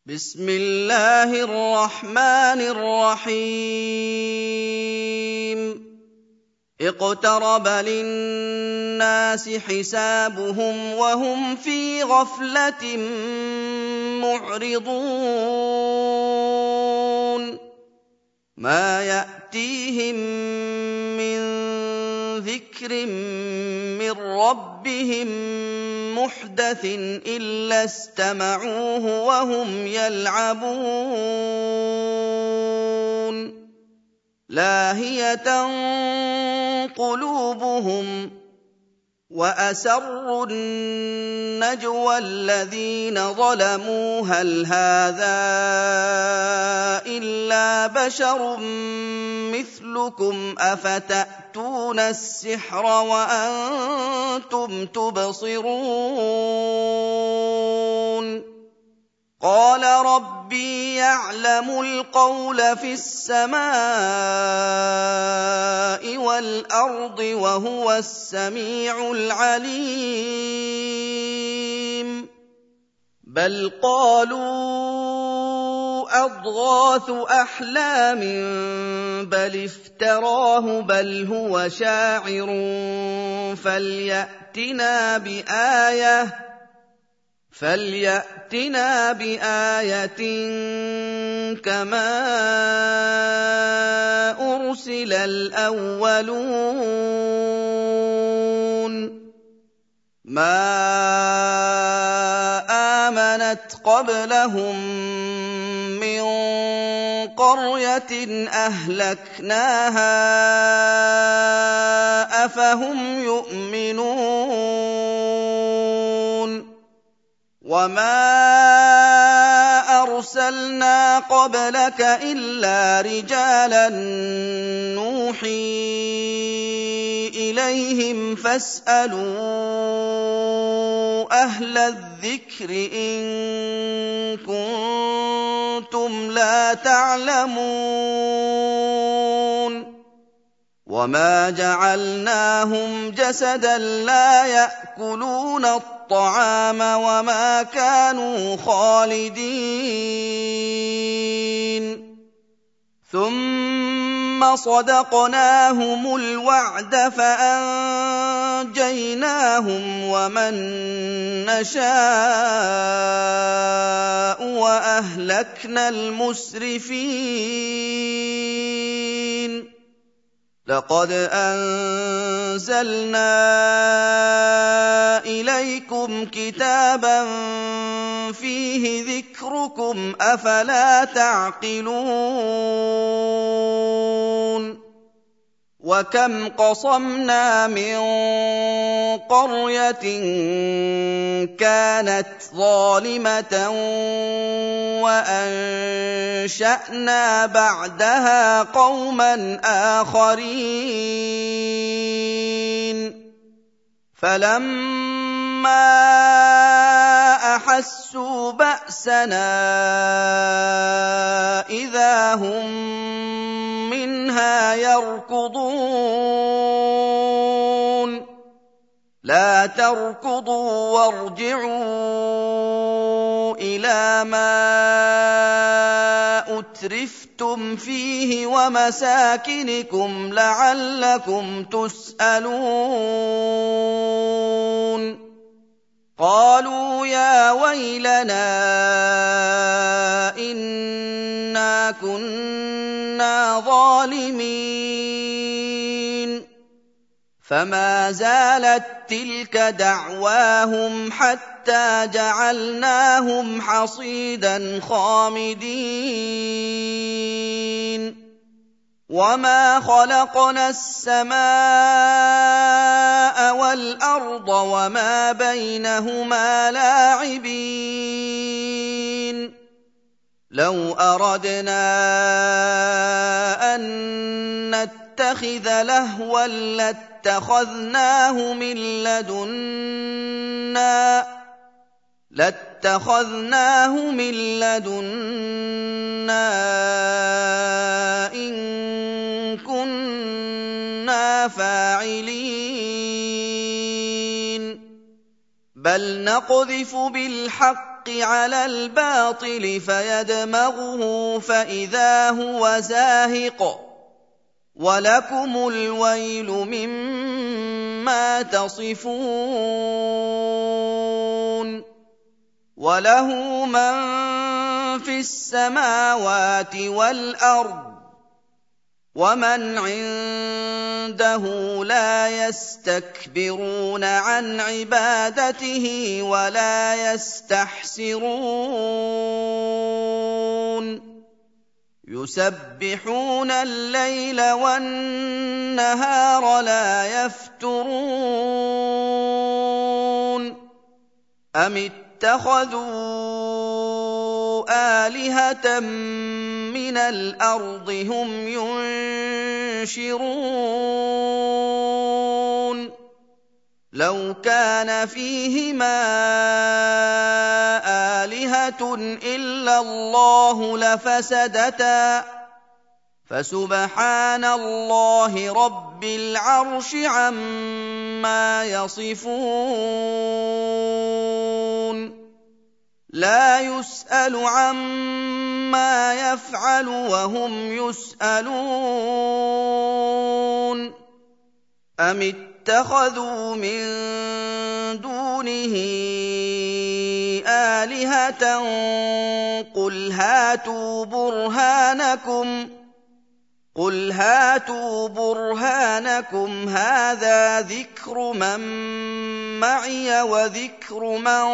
بسم الله الرحمن الرحيم اقترب للناس حسابهم وهم في غفلة معرضون ما يأتيهم من ذكر من ربهم محدث إلا استمعوه وهم يلعبون لاهية قلوبهم وأسروا النجوى الذين ظلموا هل هذا إلا بشر مثلكم أفتأتون السحر وأنتم تبصرون قال ربي يعلم القول في السماء والأرض وهو السميع العليم بل قالوا أضغاث أحلام بل افتراه بل هو شاعر فليأتنا بآية كما أرسل الأولون ما آمنت قبلهم من قرية أهلكناها أفهم يؤمنون وما أرسلنا قبلك إلا رجالا نوحي إليهم فاسألوا أهل الذكر إن كنتم لا تعلمون وما جعلناهم جسدا لا يأكلون الطعام وما كانوا خالدين ثم صدقناهم الوعد فأنجيناهم ومن نشاء وأهلكنا المسرفين لقد أنزلنا إليكم كتابا فيه ذكركم أفلا تعقلون وكم قصمنا من قرية كانت ظالمة وأنشأنا بعدها قوما آخرين فلما أحسوا بأسنا إذا هم منها يركضون لا تركضوا وارجعوا إلى ما أترفتم فيه ومساكنكم لعلكم تسألون قالوا يا ويلنا إنا كنا ظالمين فما زالت تلك دعواهم حتى جعلناهم حصيدا خامدين وما خلقنا السماء والأرض وما بينهما لاعبين لو أردنا أن نتخذ لهوا لاتخذناه من لدنا إن كنا فاعلين بل نقذف بالحق على الباطل فيدمغه فإذا هو زاهق ولكم الويل مما تصفون وله من في السماوات والأرض ومن عنده لا يستكبرون عن عبادته ولا يستحسرون يسبحون الليل والنهار لا يفترون أم اتخذوا آلهة من الأرض هم ينشرون لو كان فيهما آلهة إلا الله لفسدتا فسبحان الله رب العرش عما يصفون لا يسأل عما يفعل وهم يسألون أم اتخذوا من دونه آلهة قل هاتوا برهانكم هذا ذكر من معي وذكر من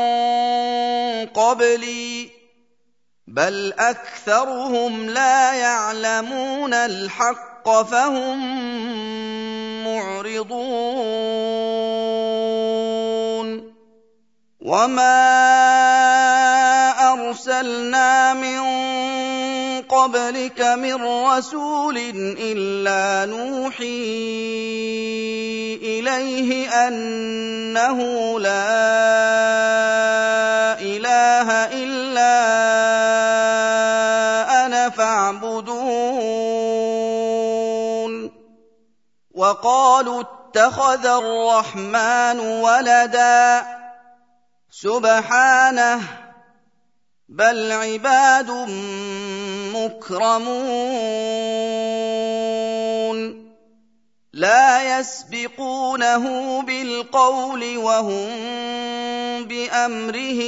قبلي بل أكثرهم لا يعلمون الحق فهم معرضون وما أرسلنا من قبلك من رسول إلا نوحي إليه أنه لا إله إلا أنا فاعبدون وقالوا اتخذ الرحمن ولدا سبحانه بل عباد مكرمون لا يسبقونه بالقول وهم بأمره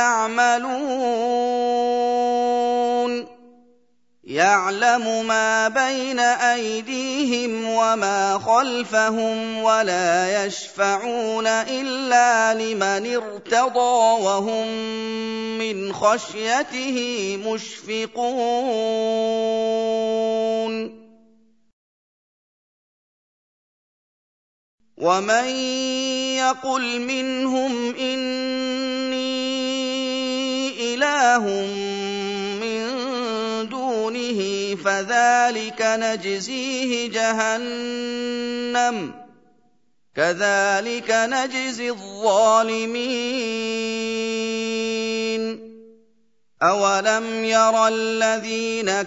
يعملون يعلم ما بين أيديهم وما خلفهم ولا يشفعون إلا لمن ارتضى وهم من خشيته مشفقون ومن يقل منهم إني إله من دونه فذلك نجزيه جهنم كذلك نجزي الظالمين أولم ير الذين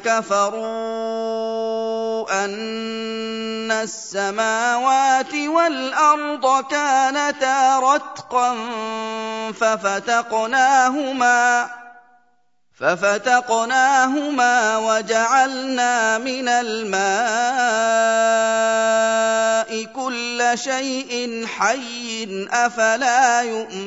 كفروا أن السماوات والأرض كانتا رتقا ففتقناهما وجعلنا من الماء كل شيء حي أفلا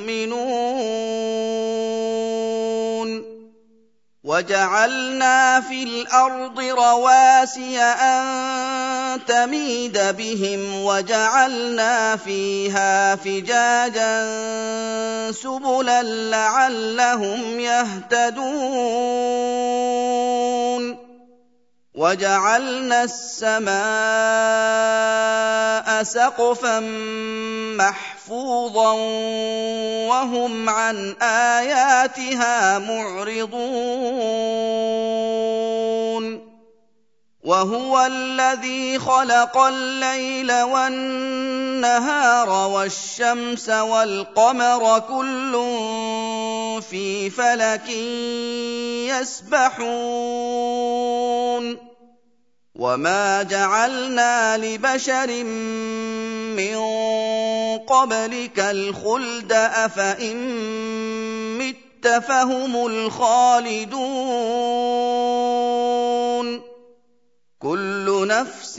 يؤمنون وجعلنا في الأرض رواسي أن تميد بهم وجعلنا فيها فجاجا سبلا لعلهم يهتدون وجعلنا السماء سقفا محفوظا وهم عن آياتها معرضون وهو الذي خلق الليل والنهار والشمس والقمر كل في فلك يسبحون وما جعلنا لبشر من قبلك الخلد أفإن مت فهم الخالدون كل نفس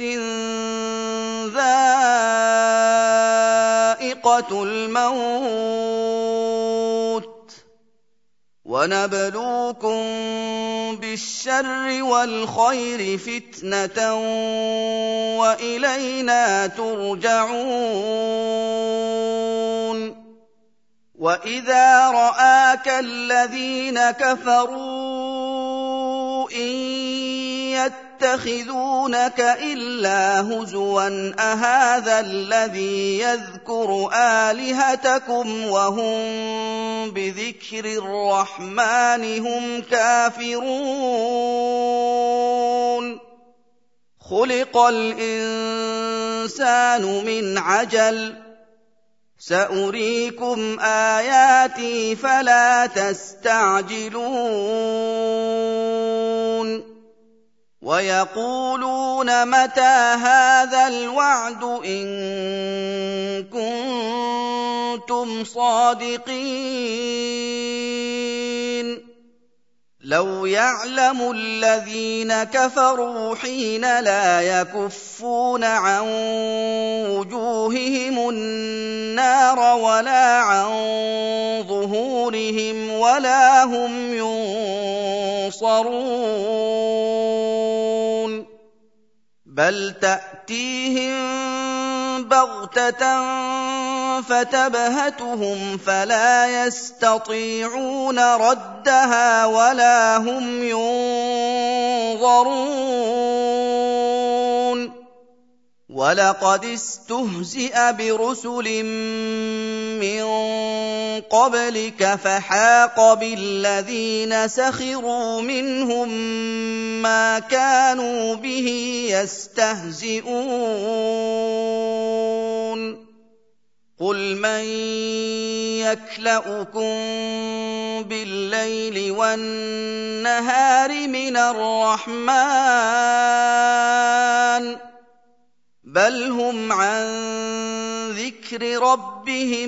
ذائقة الموت ونبلوكم بالشر والخير فتنة وإلينا ترجعون وإذا رآك الذين كفروا إن يتخذونك إلا هزوا أهذا الذي يذكر آلهتكم وهم بذكر الرحمن هم كافرون خلق الإنسان من عجل سأريكم آياتي فلا تستعجلون ويقولون متى هذا الوعد إن كنتم صادقين لو يعلم الذين كفروا حين لا يكفون عن وجوههم النار ولا عن ظهورهم ولا هم ينصرون بل تأتيهم بغتة فتبهتهم فلا يستطيعون ردها ولا هم ينظرون ولقد استهزئ برسل من قبلك فحاق بالذين سخروا منهم ما كانوا به يستهزئون قل من يكلؤكم بالليل والنهار من الرحمن بل هم عن ذكر ربهم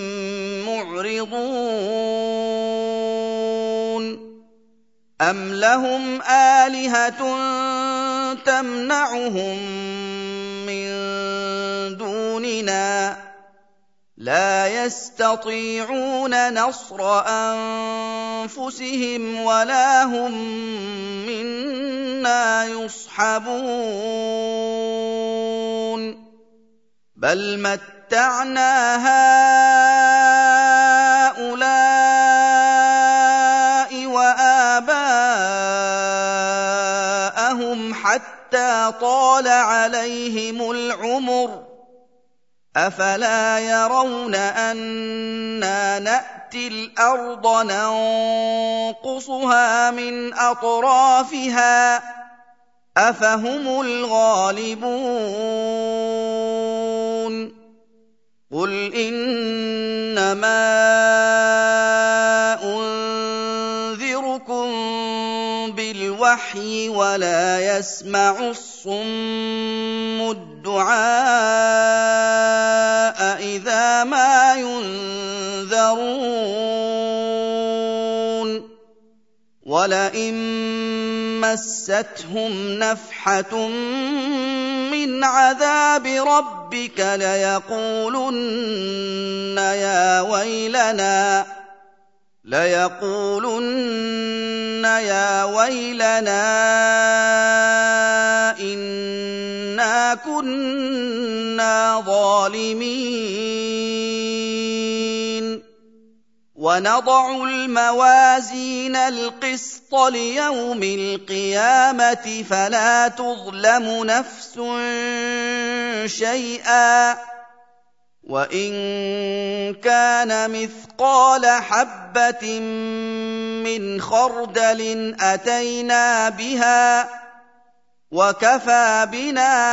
معرضون أم لهم آلهة تمنعهم من دوننا لا يستطيعون نصر أنفسهم ولا هم منا يصحبون بل متعنا هؤلاء وآباءهم حتى طال عليهم العمر أفلا يرون أنا نأتي الأرض ننقصها من أطرافها أفهم الغالبون قل إنما أنذركم بالوحي ولا يسمع الصم الدعاء إذا ما ينذرون ولئن مستهم نفحة من عذاب ربك ليقولن يا ويلنا إنا كنا ظالمين ونضع الموازين القسط ليوم القيامة فلا تظلم نفس شيئا وإن كان مثقال حبة من خردل أتينا بها وكفى بنا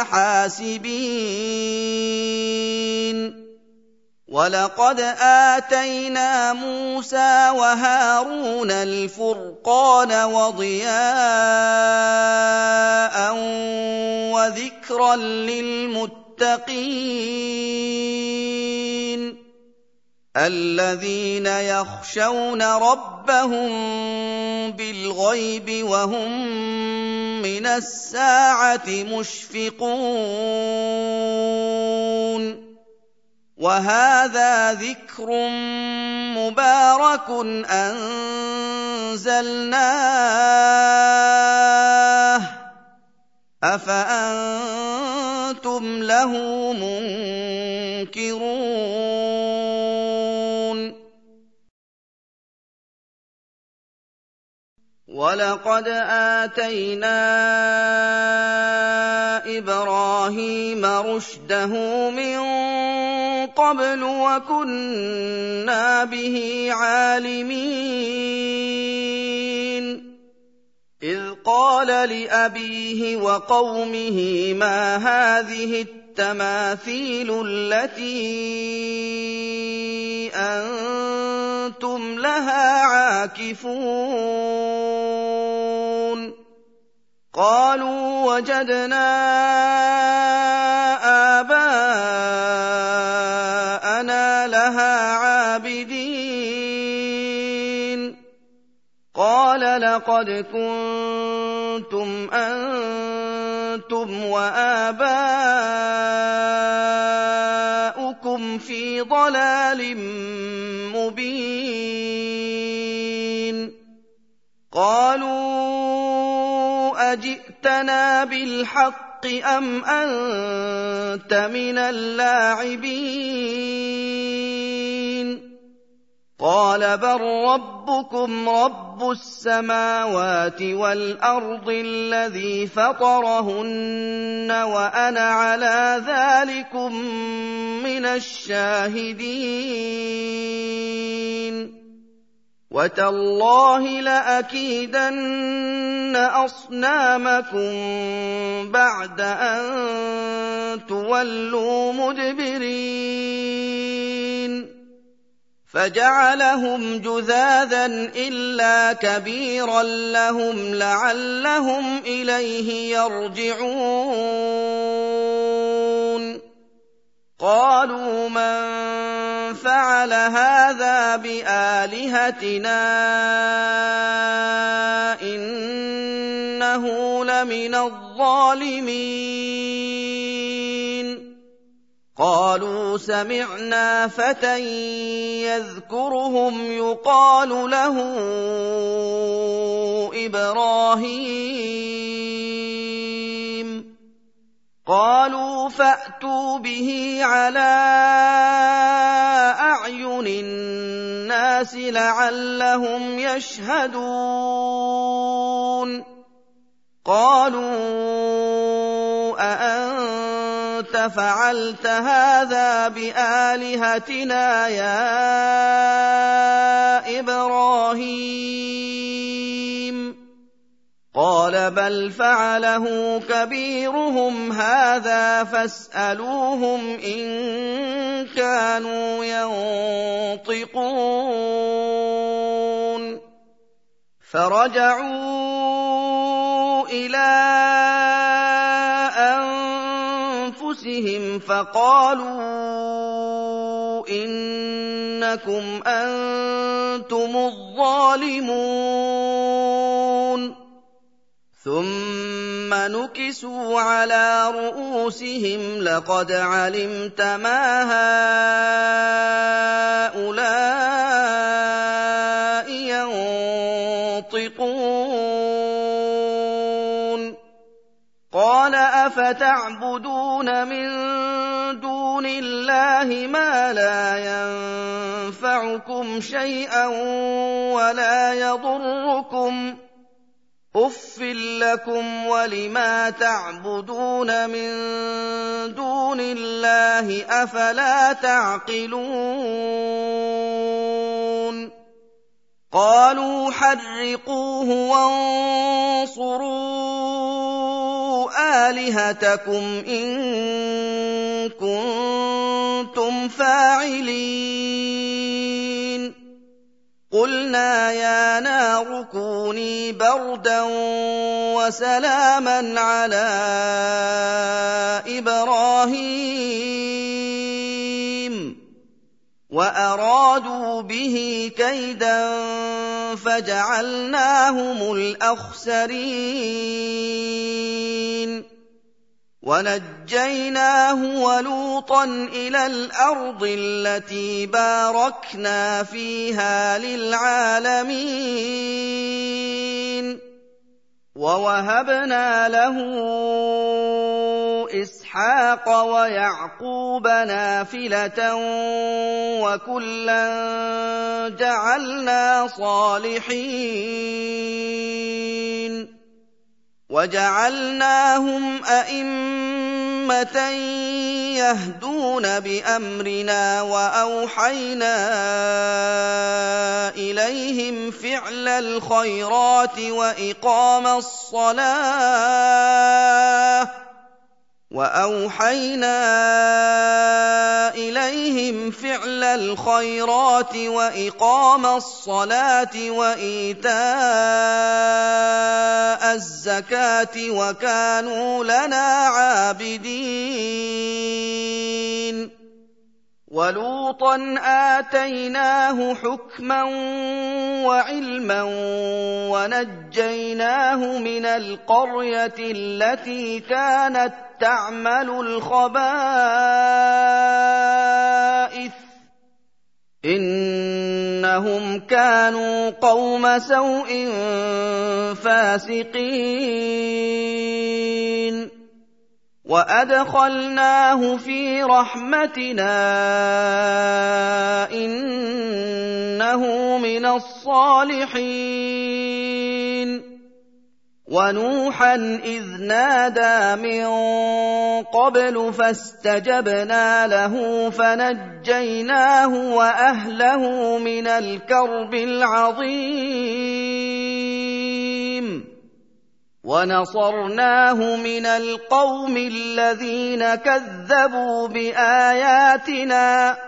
حاسبين ولقد آتينا موسى وهارون الفرقان وضياء وذكرا للمتقين الذين يخشون ربهم بالغيب وهم من الساعة مشفقون وهذا ذكر مبارك أنزلناه أفأنتم له منكرون وَلَقَدْ آتَيْنَا إِبْرَاهِيمَ رُشْدَهُ مِن قَبْلُ وَكُنَّا بِهِ عَالِمِينَ إِذْ قَالَ لِأَبِيهِ وَقَوْمِهِ مَا هَٰذِهِ التَّمَاثِيلُ الَّتِي أَنتُمْ لَهَا عَاكِفُونَ قَالُوا وَجَدْنَا آبَاءَنَا لَهَا عَابِدِينَ قَالَ لَقَدْ كُنتُمْ أَنتُمْ وَآبَاؤُكُمْ فِي ضَلَالٍ مُّبِينٍ قَالُوا أَجِئْتَنَا بِالْحَقِّ أَمْ أَنتَ مِنَ اللَّاعِبِينَ قَالَ بَل رَّبُّكُمْ رَبُّ السَّمَاوَاتِ وَالْأَرْضِ الَّذِي فَطَرَهُنَّ وَأَنَا عَلَىٰ ذَٰلِكُم مِّنَ الشَّاهِدِينَ وَتَاللَّهِ لَأَكِيدَنَّ أَصْنَامَكُم بَعْدَ أَن تُوَلُّوا مُدْبِرِينَ فَجَعَلَهُمْ جُذَاذًا إِلَّا كَبِيرًا لَّهُمْ لَعَلَّهُمْ إِلَيْهِ يَرْجِعُونَ قَالُوا مَن فَعَلَ هَٰذَا بِآلِهَتِنَا إِنَّهُ لَمِنَ الظَّالِمِينَ قَالُوا سَمِعْنَا فَتًى يَذْكُرُهُمْ يُقَالُ لَهُ إِبْرَاهِيمُ قَالُوا فَأْتُوا بِهِ عَلَىٰ أَعْيُنِ النَّاسِ لَعَلَّهُمْ يَشْهَدُونَ قَالُوا أَأَنتَ فَعَلْتَ هَٰذَا بِآلِهَتِنَا يَا إِبْرَاهِيمُ قَالَ بَلْ فَعَلَهُ كَبِيرُهُمْ هَٰذَا فَاسْأَلُوهُمْ إِن كَانُوا يَنطِقُونَ فَرَجَعُوا إِلَىٰ أَنفُسِهِمْ فَقَالُوا إِنَّكُمْ أَنتُمُ الظَّالِمُونَ ثُمَّ نُكِسُوا عَلَىٰ رُءُوسِهِمْ لَقَدْ عَلِمْتَ مَا هَٰؤُلَاءِ يَنطِقُونَ قَالَ أَفَتَعْبُدُونَ مِن دُونِ اللَّهِ مَا لَا يَنفَعُكُمْ شَيْئًا وَلَا يَضُرُّكُمْ ۖ أُفٍّ لَّكُمْ وَلِمَا تَعْبُدُونَ مِن دُونِ اللَّهِ ۖ أَفَلَا تَعْقِلُونَ قَالُوا حَرِّقُوهُ وَانصُرُوا آلِهَتَكُمْ إِن كُنتُمْ فَاعِلِينَ قُلْنَا يَا نَارُ كُونِي بَرْدًا وَسَلَامًا عَلَىٰ إِبْرَاهِيمَ وأرادوا به كيدا فجعلناهم الأخسرين ونجيناه ولوطا إلى الأرض التي باركنا فيها للعالمين ووهبنا له إسحاق ويعقوب نافلة وكلا جعلنا صالحين وجعلناهم أئمة يهدون بأمرنا وأوحينا إليهم فعل الخيرات وإقام الصلاة وإيتاء الزكاة وكانوا لنا عابدين ولوطا آتيناه حكما وعلما ونجيناه من القرية التي كانت تعمل الخبائث إنهم كانوا قوم سوء فاسقين وأدخلناه في رحمتنا إنه من الصالحين ونوحا إذ نادى من قبل فاستجبنا له فنجيناه وأهله من الكرب العظيم ونصرناه من القوم الذين كذبوا بآياتنا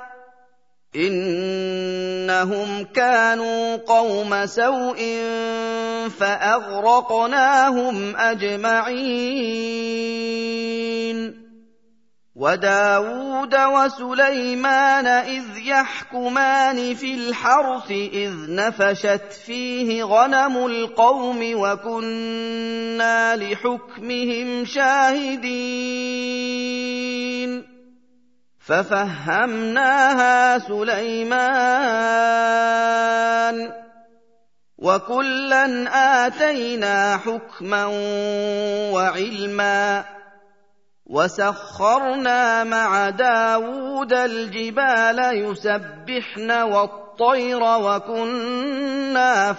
إنهم كانوا قوم سوء فأغرقناهم أجمعين وداود وسليمان إذ يحكمان في الحرث إذ نفشت فيه غنم القوم وكنا لحكمهم شاهدين ففهمناها سليمان وكلا آتينا حكما وعلما وسخرنا مع داود الجبال يسبحن والطير وكنا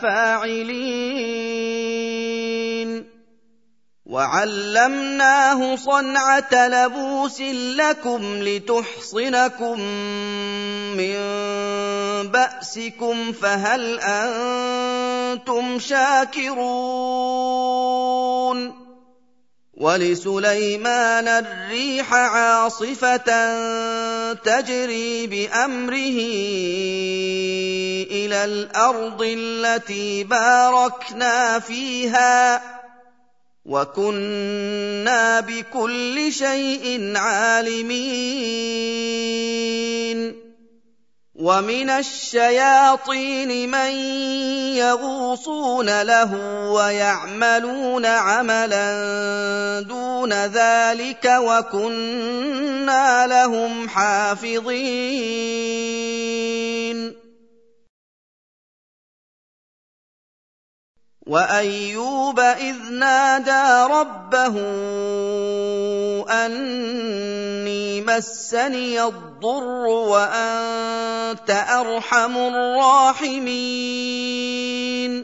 فاعلين وعلمناه صنعة لبوس لكم لتحصنكم من بأسكم فهل أنتم شاكرون ولسليمان الريح عاصفة تجري بأمره إلى الأرض التي باركنا فيها وكنا بكل شيء عالمين ومن الشياطين من يغوصون له ويعملون عملا دون ذلك وكنا لهم حافظين وأيوب إذ نادى ربه أني مسني الضر وأنت أرحم الراحمين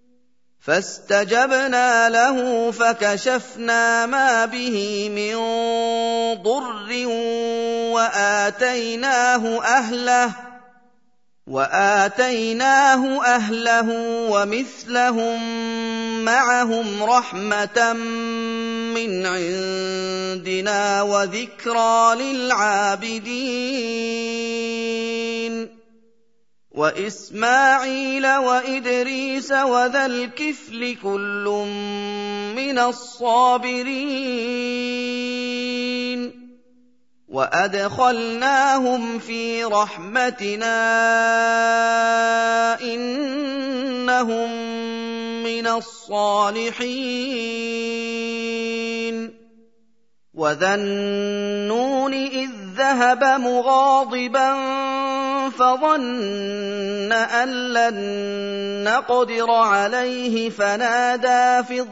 فاستجبنا له فكشفنا ما به من ضر وآتيناه أهله ومثلهم معهم رحمة من عندنا وذكرى للعابدين وإسماعيل وإدريس وذا الكفل كل من الصابرين وأدخلناهم في رحمتنا إنهم من الصالحين وذا النون إذ ذهب مغاضبا فظن أن لن نقدر عليه فنادى في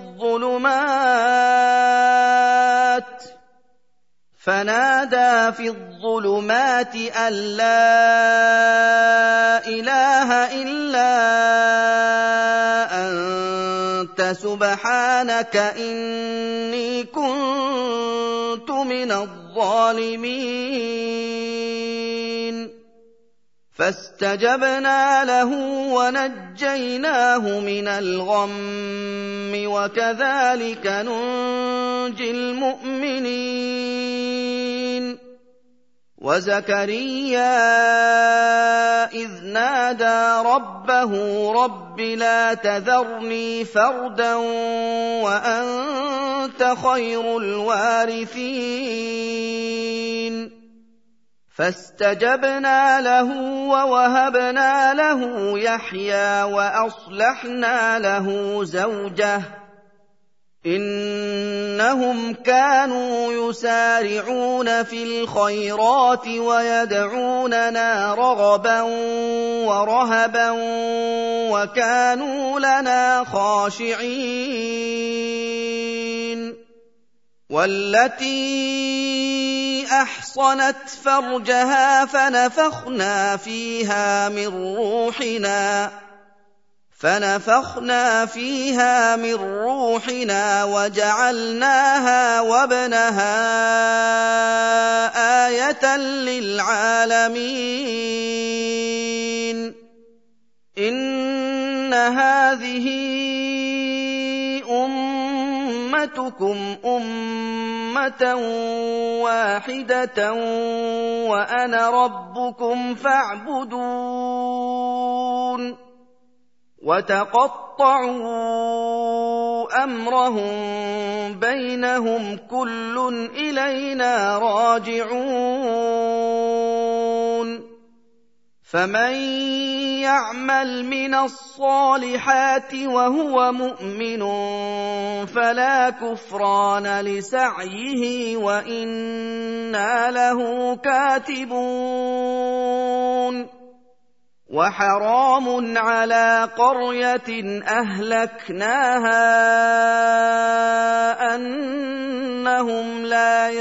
الظلمات أن لا إله إلا أنت سبحانك إني كنت من الظالمين فاستجبنا له ونجيناه من الغم وكذلك ننجي المؤمنين وزكريا إذ نادى ربه رب لا تذرني فردا وأنت خير الوارثين فاستجبنا له ووهبنا له يحيى وأصلحنا له زوجه إنهم كانوا يسارعون في الخيرات ويدعوننا رغبا ورهبا وكانوا لنا خاشعين والتي أحصنت فرجها فنفخنا فيها من روحنا وجعلناها وابنها آية للعالمين إن هذه أمتكم أمة واحدة وأنا ربكم فاعبدون وتقطعوا أمرهم بينهم كل إلينا راجعون فمن يعمل من الصالحات وهو مؤمن فلا كفران لسعيه وإنا له كاتبون وحرام على قرية أهلكناها أنهم لا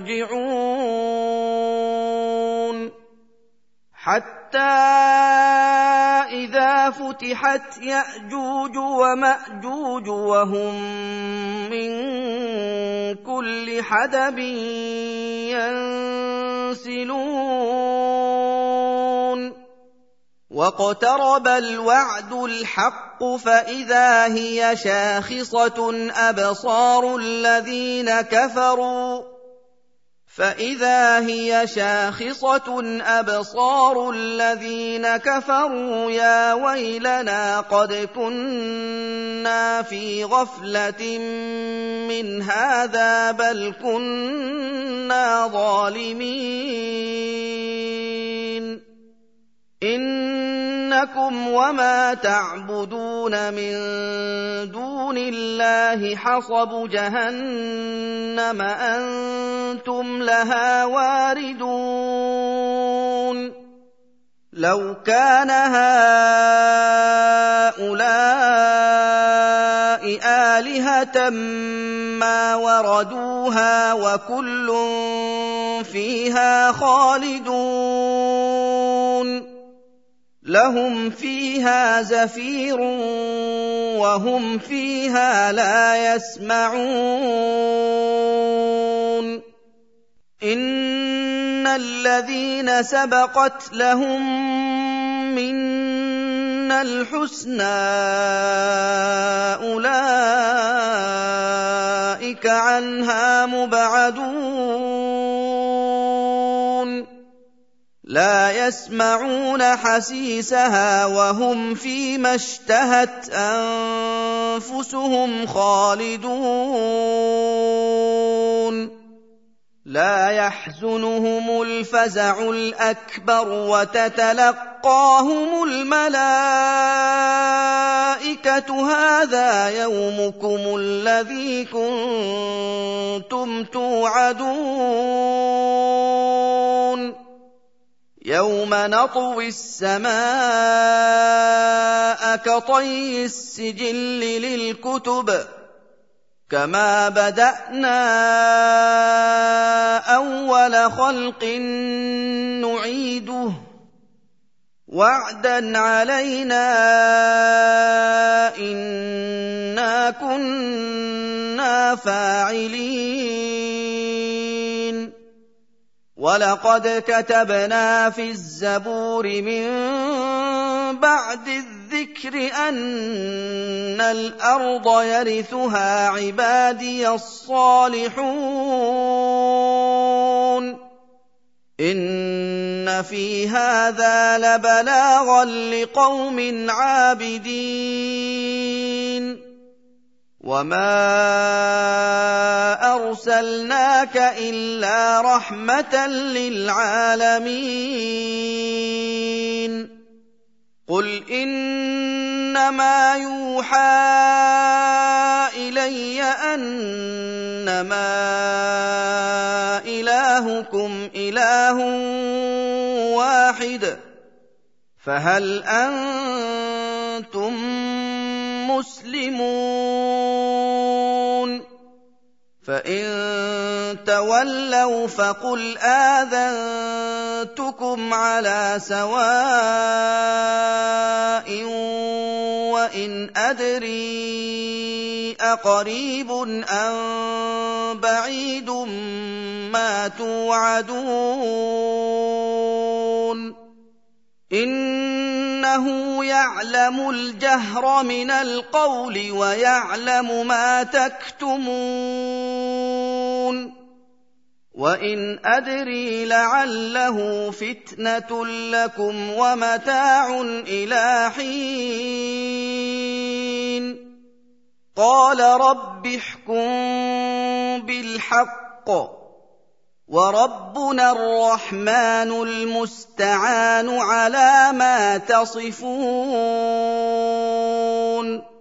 يرجعون حتى إذا فتحت يأجوج ومأجوج وهم من كل حدب ينسلون واقترب الوعد الحق فإذا هي شاخصة أبصار الذين كفروا يا ويلنا قد كنا في غفلة من هذا بل كنا ظالمين إنكم وما تعبدون من دون الله حصب جهنم أنتم لها واردون لو كان هؤلاء آلهة ما وردوها وكل فيها خالدون لهم فيها زفير وهم فيها لا يسمعون إن الذين سبقت لهم منا الحسنى أولئك عنها مبعدون لا يسمعون حسيسها وهم فيما اشتهت أنفسهم خالدون لا يحزنهم الفزع الأكبر وتتلقاهم الملائكة هذا يومكم الذي كنتم توعدون يوم نطوي السماء كطي السجل للكتب كما بدأنا أول خلق نعيده وعدا علينا إنا كنا فاعلين ولقد كتبنا في الزبور من بعد الذكر أن الأرض يرثها عبادي الصالحون إن في هذا لبلاغا لقوم عابدين وما أرسلناك إلا رحمة للعالمين قل إنما يوحى إلي أنما إلهكم إله واحد فهل أنتم مسلمون فإن تولوا فقل آذنتكم على سواء وإن أدري أقريب أم بعيد ما توعدون إنه يعلم الجهر من القول ويعلم ما تكتمون وإن أدري لعله فتنة لكم ومتاع إلى حين قال رب احكم بالحق وربنا الرحمن المستعان على ما تصفون